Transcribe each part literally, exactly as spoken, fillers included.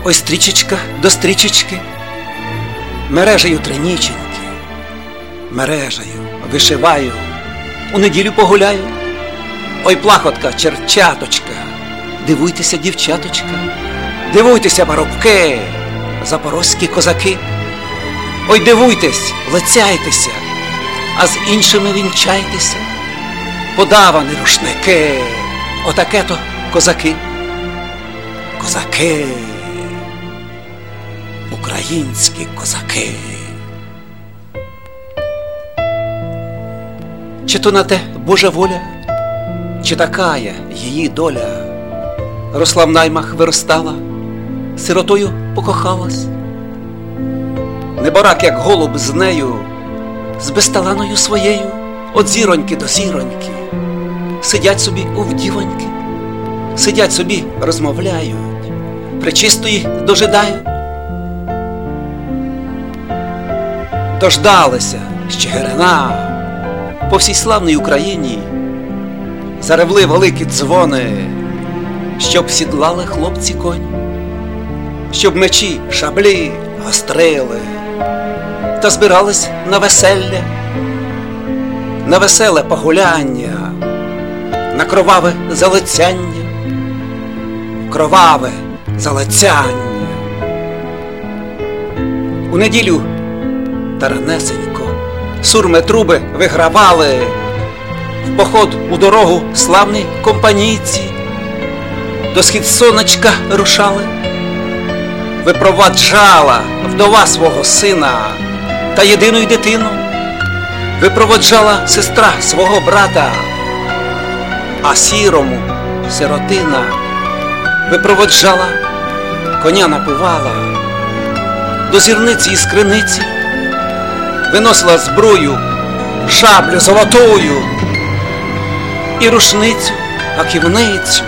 Ой, стрічечка до стрічечки, мережею триніченьки, мережею вишиваю, у неділю погуляю. Ой, плахотка, черчаточка, дивуйтеся, дівчаточка, дивуйтеся, парубки, запорозькі козаки. Ой, дивуйтесь, лицяйтеся, а з іншими вінчайтеся. Подавані рушники, отаке-то козаки. Козаки, українські козаки. Чи то на те Божа воля, чи такая її доля? Росла в наймах, виростала, сиротою покохалась. Неборак, як голуб з нею, з безталаною своєю, от зіроньки до зіроньки, сидять собі у вдівоньки, сидять собі, розмовляють, пречистої дожидають. Дождалися з Чигирина, по всій славній Україні заревли великі дзвони, щоб сідлали хлопці коні, щоб мечі, шаблі гострили, та збирались на весілля, на веселе погуляння, на кроваве залицяння, кроваве залицяння. У неділю таранесенько сурми труби вигравали, в поход у дорогу славні компанійці до схід сонечка рушали. Випроваджала вдова свого сина та єдину дитину, випроводжала сестра свого брата, а сірому сиротина випроводжала, коня напивала, до зірниці і скриниці виносила зброю, шаблю золотою і рушницю, гаківницю.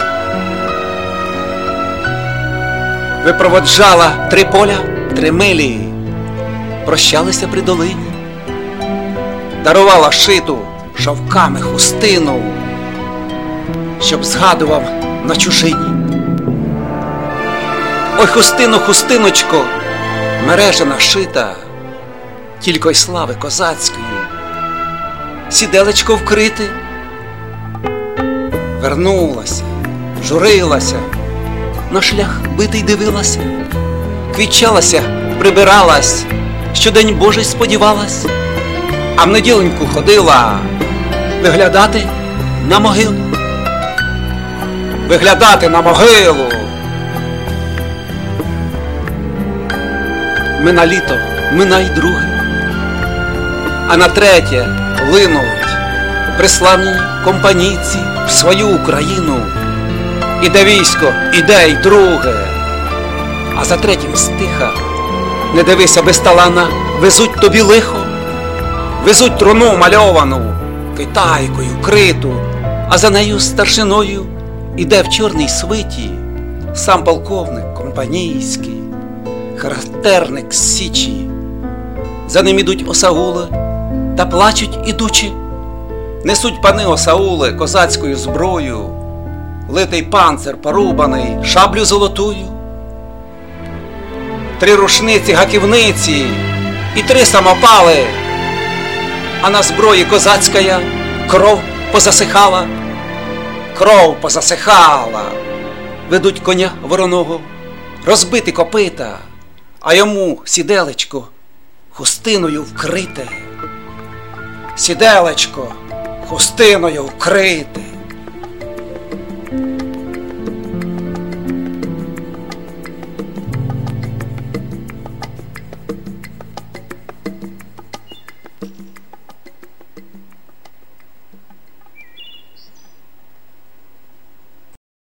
Випроводжала три поля, три милі, прощалися при долині, дарувала шиту шовками хустину, щоб згадував на чужині. Ой, хустину, хустиночко, мережена шита, тільки й слави козацької, сіделечко вкрите. Вернулася, журилася, на шлях битий дивилася, квітчалася, прибиралась, що день Божий сподівалась, а в неділеньку ходила виглядати на могилу, виглядати на могилу. Мина літо, мина й друге, а на третє линуть приславні компанійці в свою Україну. Іде військо, іде й друге, а за третім стиха, не дивися без талана, везуть тобі лихо, везуть труну мальовану, китайкою криту, а за нею старшиною іде в чорній свиті сам полковник компанійський, характерник з Січі. За ним ідуть осаули та плачуть ідучи, несуть пани осаули козацькою зброю, литий панцир порубаний, шаблю золотую, три рушниці, гаківниці і три самопали, а на зброї козацькая кров позасихала, кров позасихала. Ведуть коня вороного, розбити копита, а йому сіделечко хустиною вкрите, сіделечко хустиною вкрите.